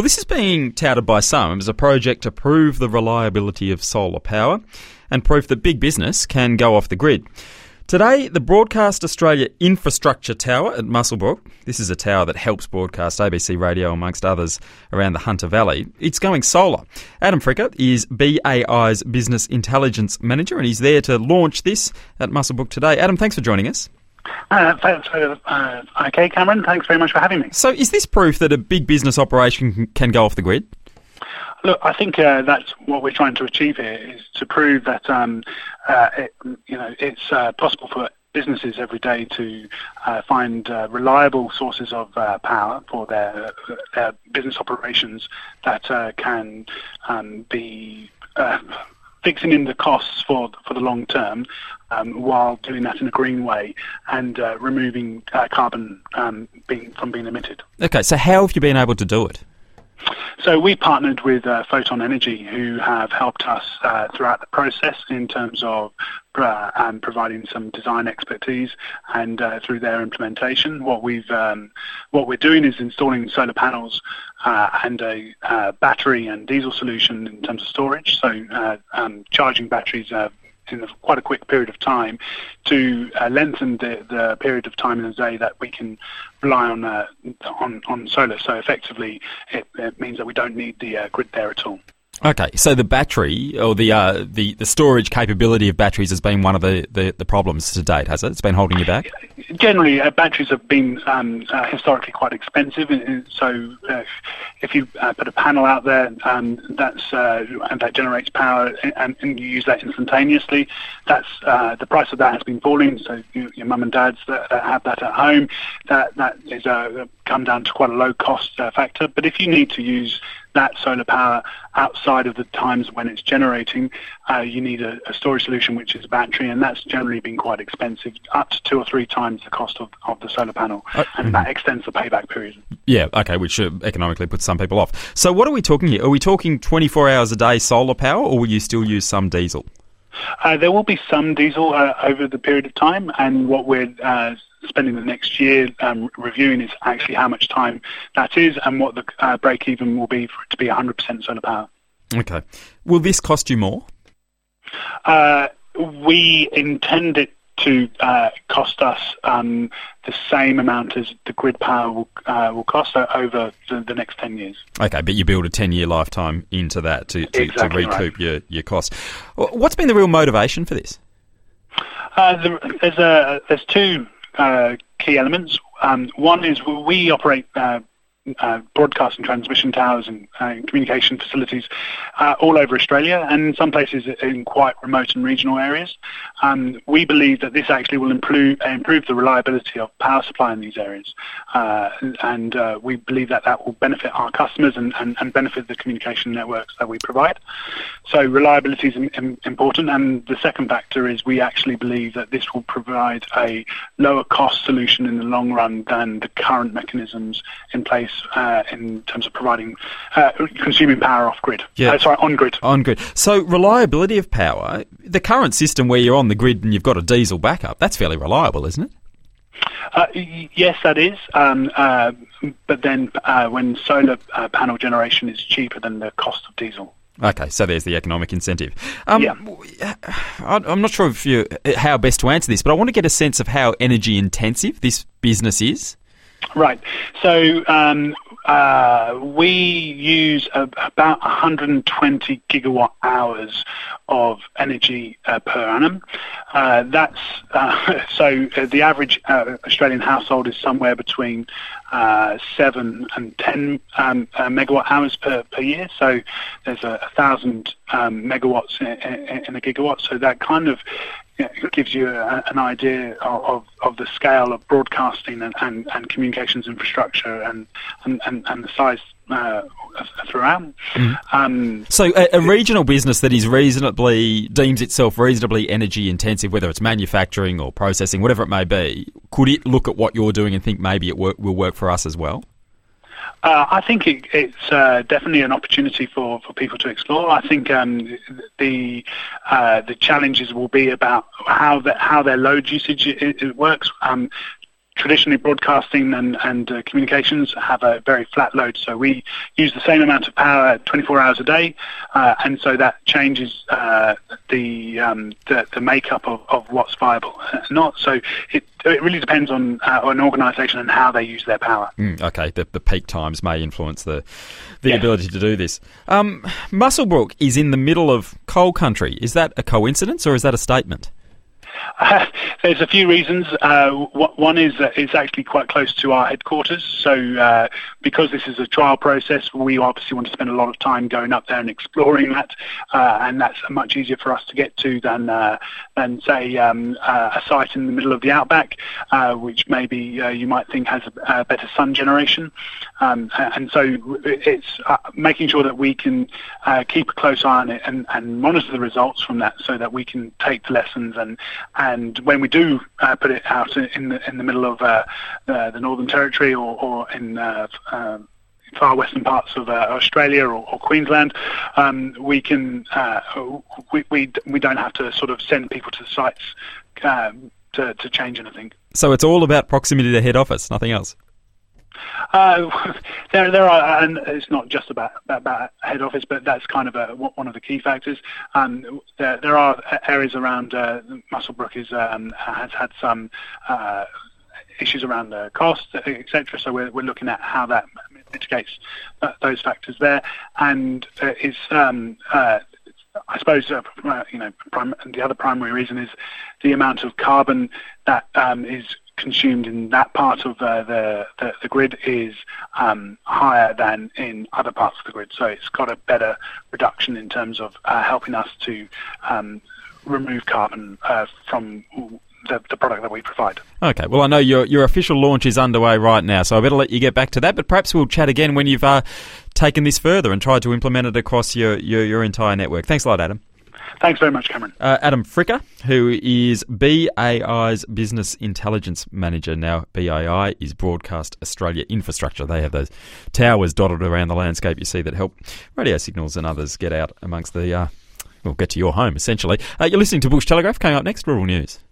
Well, this is being touted by some as a project to prove the reliability of solar power and proof that big business can go off the grid. Today, the Broadcast Australia Infrastructure Tower at Muswellbrook, this is a tower that helps broadcast ABC Radio amongst others around the Hunter Valley, it's going solar. Adam Fricker is BAI's Business Intelligence Manager and he's there to launch this at Muswellbrook today. Adam, thanks for joining us. Okay, Cameron, thanks very much for having me. So is this proof that a big business operation can go off the grid? Look, I think that's what we're trying to achieve here, is to prove that it's possible for businesses every day to find reliable sources of power for their business operations that can be fixing in the costs for the long term, while doing that in a green way and removing carbon from being emitted. Okay, so how have you been able to do it? So we partnered with Photon Energy, who have helped us throughout the process in terms of providing some design expertise and through their implementation. What we're doing is installing solar panels and a battery and diesel solution in terms of storage. So charging batteries in quite a quick period of time to lengthen the period of time in the day that we can rely on solar. So effectively, it means that we don't need the grid there at all. Okay, so the battery or the storage capability of batteries has been one of the problems to date, has it? It's been holding you back? Generally, batteries have been historically quite expensive. So if you put a panel out there and that generates power and you use that instantaneously, that's the price of that has been falling. So your mum and dads that have that at home, that is come down to quite a low cost factor. But if you need to use that solar power outside of the times when it's generating, you need a storage solution, which is a battery, and that's generally been quite expensive, up to 2 or 3 times the cost of the solar panel, and that extends the payback period. Yeah, okay, which economically puts some people off. So what are we talking here? Are we talking 24 hours a day solar power, or will you still use some diesel? There will be some diesel over the period of time, and what we're spending the next year reviewing is actually how much time that is and what the break-even will be for it to be 100% solar power. Okay. Will this cost you more? We intend it to cost us the same amount as the grid power will cost over the next 10 years. Okay, but you build a 10-year lifetime into that to exactly recoup your costs. What's been the real motivation for this? There's 2 key elements. One is we operate broadcast and transmission towers and communication facilities all over Australia, and in some places in quite remote and regional areas. We believe that this actually will improve the reliability of power supply in these areas, and we believe that will benefit our customers and benefit the communication networks that we provide. So reliability is important, and the second factor is we actually believe that this will provide a lower cost solution in the long run than the current mechanisms in place in terms of providing consuming power off grid. On grid. On grid. So reliability of power, the current system where you're on the grid and you've got a diesel backup, that's fairly reliable, isn't it? Yes, that is. But then when solar panel generation is cheaper than the cost of diesel. Okay, so there's the economic incentive. Yeah. I'm not sure how best to answer this, but I want to get a sense of how energy intensive this business is. Right. So we use about 120 gigawatt hours of energy per annum. That's so the average Australian household is somewhere between 7 and 10 megawatt hours per year. So there's 1,000 megawatts in a gigawatt. So that kind of gives you an idea of the scale of broadcasting and communications infrastructure and the size throughout. So a regional business that is deems itself reasonably energy intensive, whether it's manufacturing or processing, whatever it may be, could it look at what you're doing and think maybe it will work for us as well? I think it's definitely an opportunity for people to explore. I think the challenges will be about how their load usage it works. traditionally, broadcasting and communications have a very flat load, so we use the same amount of power 24 hours a day, and so that changes the makeup of what's viable. Not so. It really depends on an organisation and how they use their power. Okay, the peak times may influence the ability to do this. Muswellbrook is in the middle of coal country. Is that a coincidence or is that a statement? There's a few reasons. One is that it's actually quite close to our headquarters. So because this is a trial process, we obviously want to spend a lot of time going up there and exploring that. And that's much easier for us to get to than say, a site in the middle of the outback, which maybe you might think has a better sun generation. And so it's making sure that we can keep a close eye on it and monitor the results from that so that we can take the lessons and when we do put it out in the middle of the Northern Territory or in far western parts of Australia or Queensland, we can we don't have to sort of send people to the sites to change anything. So it's all about proximity to head office, nothing else. There are, and it's not just about head office, but that's kind of one of the key factors. There are areas around Muswellbrook has had some issues around the cost, etc. So we're looking at how that mitigates those factors there, and is I suppose the other primary reason is the amount of carbon that is consumed in that part of the grid is higher than in other parts of the grid. So it's got a better reduction in terms of helping us to remove carbon from the product that we provide. Okay, well, I know your official launch is underway right now, so I better let you get back to that, but perhaps we'll chat again when you've taken this further and tried to implement it across your entire network. Thanks a lot, Adam. Thanks very much, Cameron. Adam Fricker, who is BAI's Business Intelligence Manager. Now, BAI is Broadcast Australia Infrastructure. They have those towers dotted around the landscape you see that help radio signals and others get out amongst get to your home, essentially. You're listening to Bush Telegraph. Coming up next, Rural News.